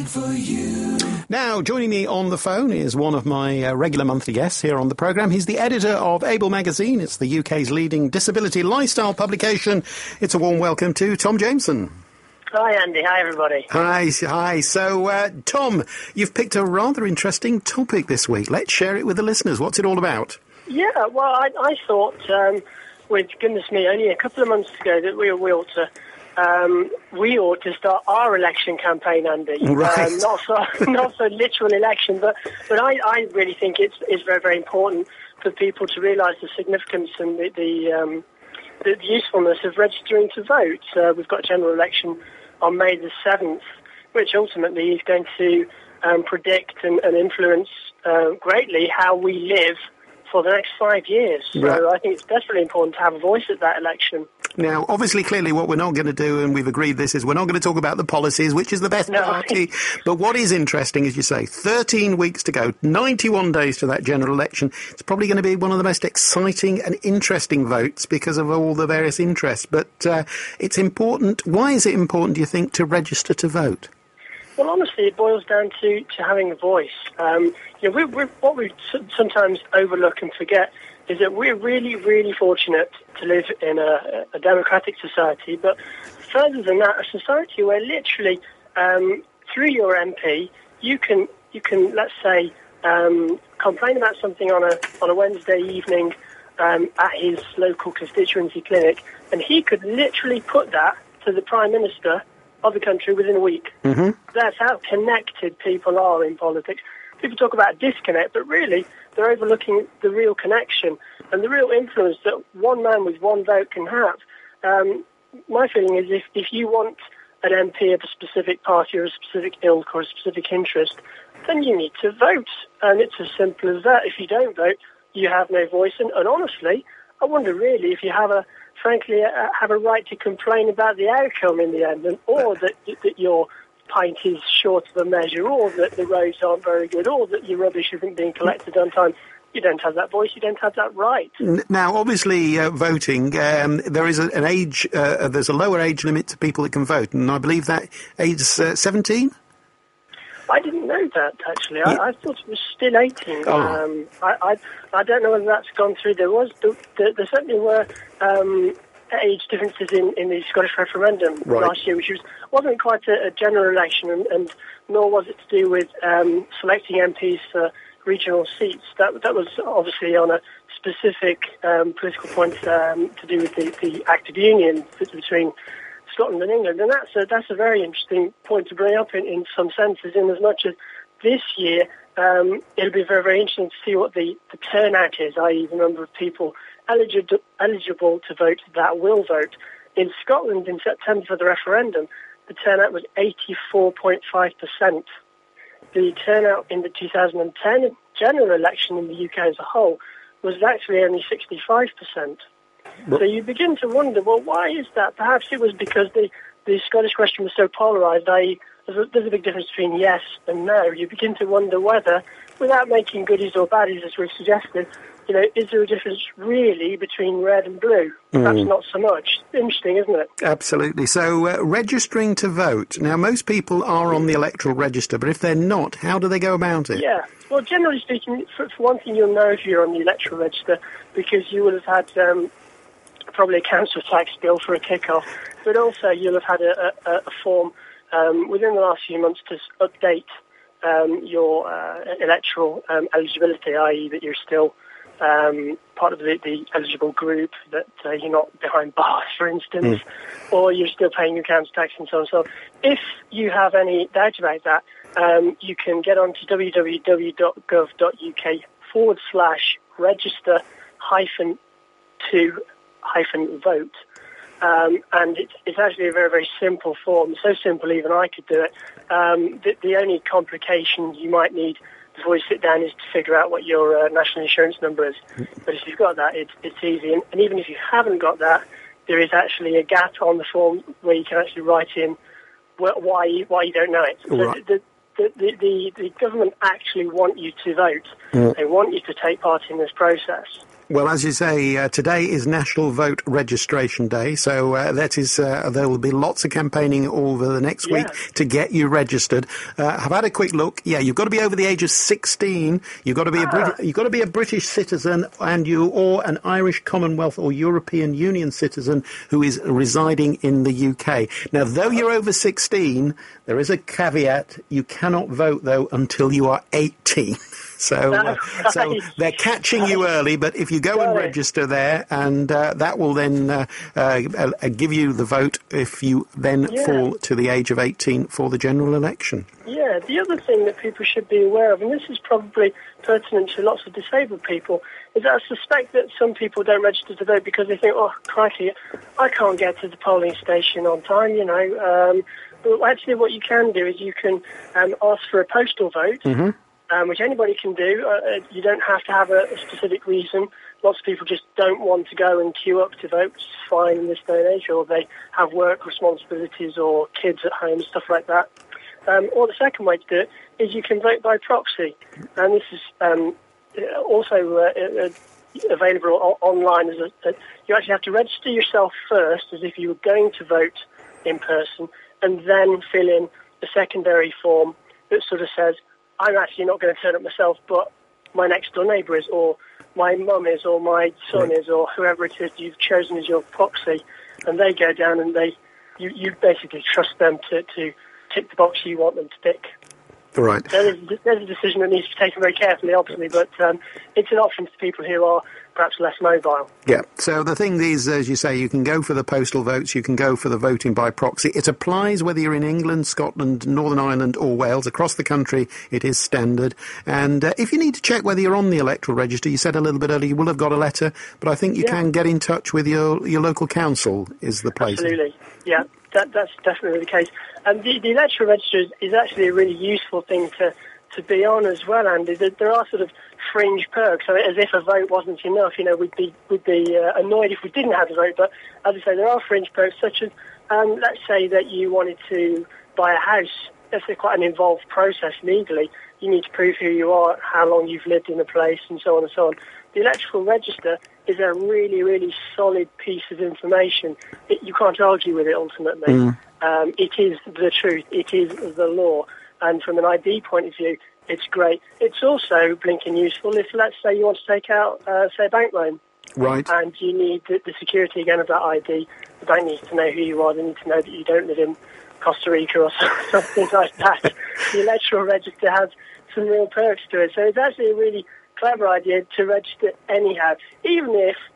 Now, joining me on the phone is one of my regular monthly guests here on the programme. He's the editor of Able magazine. It's the UK's leading disability lifestyle publication. It's a warm welcome to Tom Jameson. Hi, Andy. Hi, everybody. Hi. So, Tom, you've picked a rather interesting topic this week. Let's share it with the listeners. What's it all about? Yeah, well, I thought, with goodness me, only a couple of months ago that we ought to start our election campaign, Andy. Right. Not so literal election, but I really think it's very, very important for people to realise the significance and the usefulness of registering to vote. We've got a general election on May the 7th, which ultimately is going to predict and influence greatly how we live for the next 5 years. So right. I think it's desperately important to have a voice at that election. Now, obviously, clearly, what we're not going to do, and we've agreed this, is we're not going to talk about the policies, which is the best party. But what is interesting, as you say, 13 weeks to go, 91 days to that general election. It's probably going to be one of the most exciting and interesting votes because of all the various interests. But it's important. Why is it important, do you think, to register to vote? Well, honestly, it boils down to having a voice. What we sometimes overlook and forget is that we're really, really fortunate to live in a democratic society, but further than that, a society where literally through your MP, you can let's say complain about something on a Wednesday evening at his local constituency clinic, and he could literally put that to the Prime Minister of the country within a week. Mm-hmm. That's how connected people are in politics. People talk about disconnect, but really they're overlooking the real connection and the real influence that one man with one vote can have. My feeling is if you want an MP of a specific party or a specific ilk or a specific interest, then you need to vote. And it's as simple as that. If you don't vote, you have no voice. And honestly, I wonder really if you have a right to complain about the outcome in the end, or that your pint is short of a measure, or that the roads aren't very good, or that your rubbish isn't being collected on time. You don't have that voice, you don't have that right. Now, obviously, voting, there is an age, there's a lower age limit to people that can vote, and I believe that age is 17? I didn't know that, actually. I thought it was still 18. Oh. I don't know whether that's gone through. There certainly were age differences in the Scottish referendum last year, which wasn't quite a general election, and nor was it to do with selecting MPs for regional seats. That was obviously on a specific political point to do with the Act of Union between Scotland and England, and that's a very interesting point to bring up in some senses, in as much as this year it'll be very, very interesting to see what the turnout is, i.e. the number of people eligible to vote that will vote. In Scotland in September for the referendum, the turnout was 84.5%. The turnout in the 2010 general election in the UK as a whole was actually only 65%. So you begin to wonder, well, why is that? Perhaps it was because the Scottish question was so polarised, i.e. there's a big difference between yes and no. You begin to wonder whether, without making goodies or baddies as we've suggested, is there a difference really between red and blue? Perhaps not so much. Interesting, isn't it? Absolutely. So registering to vote. Now, most people are on the electoral register, but if they're not, how do they go about it? Yeah. Well, generally speaking, for one thing, you'll know if you're on the electoral register because you will have had probably a council tax bill for a kick-off, but also you'll have had a form within the last few months to update your electoral eligibility, i.e. that you're still part of the eligible group, that you're not behind bars, for instance, or you're still paying your council tax and so on. So if you have any doubt about that, you can get on to www.gov.uk/register-to-vote. And it's actually a very, very simple form, so simple even I could do it. The only complication you might need before you sit down is to figure out what your national insurance number is. But if you've got that, it's easy. And even if you haven't got that, there is actually a gap on the form where you can actually write in why you don't know it. Right. So the government actually want you to vote. They want you to take part in this process. Well, as you say, today is National Vote Registration Day, so there will be lots of campaigning over the next week to get you registered. I've had a quick look. Yeah, you've got to be over the age of 16. You've got to be a British citizen, or an Irish Commonwealth or European Union citizen who is residing in the UK. Now, though you're over 16, there is a caveat. You cannot vote, though, until you are 18. So they're catching you early, but if you go and register there, and that will then give you the vote if you then fall to the age of 18 for the general election. Yeah, the other thing that people should be aware of, and this is probably pertinent to lots of disabled people, is that I suspect that some people don't register to vote because they think, oh, crikey, I can't get to the polling station on time, But actually what you can do is you can ask for a postal vote, which anybody can do. You don't have to have a specific reason. Lots of people just don't want to go and queue up to vote, which is fine in this day and age, or they have work responsibilities or kids at home, stuff like that. Or the second way to do it is you can vote by proxy. And this is also available online. You actually have to register yourself first as if you were going to vote in person, and then fill in the secondary form that sort of says, I'm actually not going to turn up myself, but my next door neighbour is, or my mum is, or my son is, or whoever it is you've chosen as your proxy, and they go down and you basically trust them to tick the box you want them to tick. Right. There's a decision that needs to be taken very carefully, obviously, but it's an option for people who are perhaps less mobile. Yeah, so the thing is, as you say, you can go for the postal votes, you can go for the voting by proxy. It applies whether you're in England, Scotland, Northern Ireland or Wales. Across the country, it is standard. And if you need to check whether you're on the electoral register, you said a little bit earlier you will have got a letter, but I think you can get in touch with your local council is the place. Absolutely, yeah. That's definitely the case. And the electoral register is actually a really useful thing to be on as well, Andy. There are sort of fringe perks, so as if a vote wasn't enough. We'd be annoyed if we didn't have a vote. But as I say, there are fringe perks, such as let's say that you wanted to buy a house. That's quite an involved process legally. You need to prove who you are, how long you've lived in the place, and so on and so on. The electoral register is a really, really solid piece of information. You can't argue with it, ultimately. It is the truth. It is the law. And from an ID point of view, it's great. It's also blinking useful if, let's say, you want to take out, say, a bank loan. Right. And you need the security, again, of that ID. The bank needs to know who you are. They need to know that you don't live in Costa Rica or something like that. The electoral register has some real perks to it. So it's actually a really clever idea to register anyhow. Even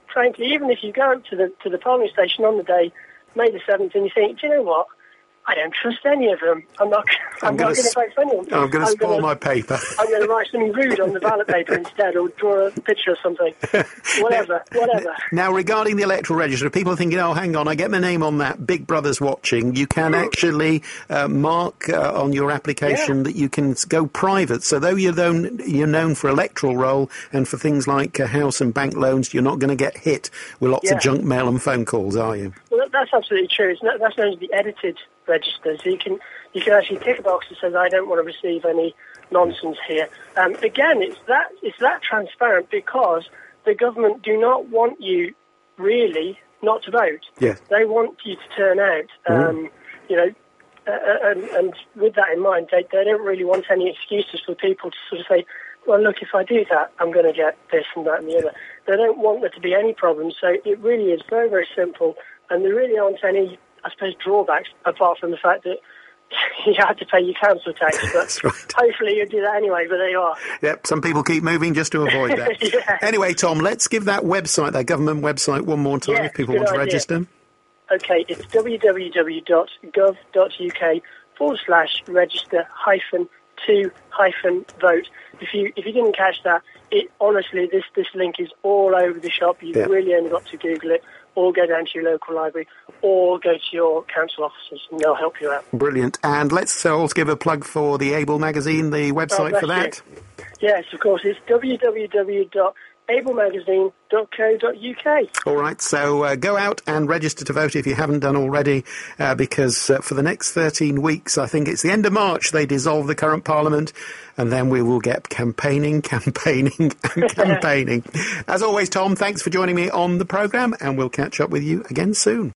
if you go up to the polling station on the day, May the 7th, and you think, do you know what? I don't trust any of them. I'm not going to vote for anyone. I'm going to spoil my paper. I'm going to write something rude on the ballot paper instead, or draw a picture or something. Whatever. Now, regarding the electoral register, people are thinking, oh, hang on, I get my name on that, Big Brother's watching. You can actually mark on your application that you can go private. So though you're known for electoral roll and for things like house and bank loans, you're not going to get hit with lots of junk mail and phone calls, are you? Well, that's absolutely true. That's known as the edited register. So you can actually tick a box that says, I don't want to receive any nonsense here. Again, it's that transparent because the government do not want you really not to vote. Yes. They want you to turn out. And with that in mind, they don't really want any excuses for people to sort of say, well, look, if I do that, I'm going to get this and that and the other. They don't want there to be any problems. So it really is very, very simple. And there really aren't any, I suppose, drawbacks, apart from the fact that you have to pay your council tax. But That's right. Hopefully you'll do that anyway, but there you are. Yep, some people keep moving just to avoid that. Anyway, Tom, let's give that website, that government website, one more time if people want to register. Okay, it's www.gov.uk/register-2-vote. If you didn't catch that, honestly, this link is all over the shop. You've really only got to Google it, or go down to your local library, or go to your council offices, and they'll help you out. Brilliant. And let's also give a plug for the Able magazine, the website for that. Yes, of course. It's www.able-magazine.co.uk. ablemagazine.co.uk. All right, so go out and register to vote if you haven't done already, because for the next 13 weeks, I think it's the end of March, they dissolve the current Parliament, and then we will get campaigning. As always, Tom, thanks for joining me on the programme, and we'll catch up with you again soon.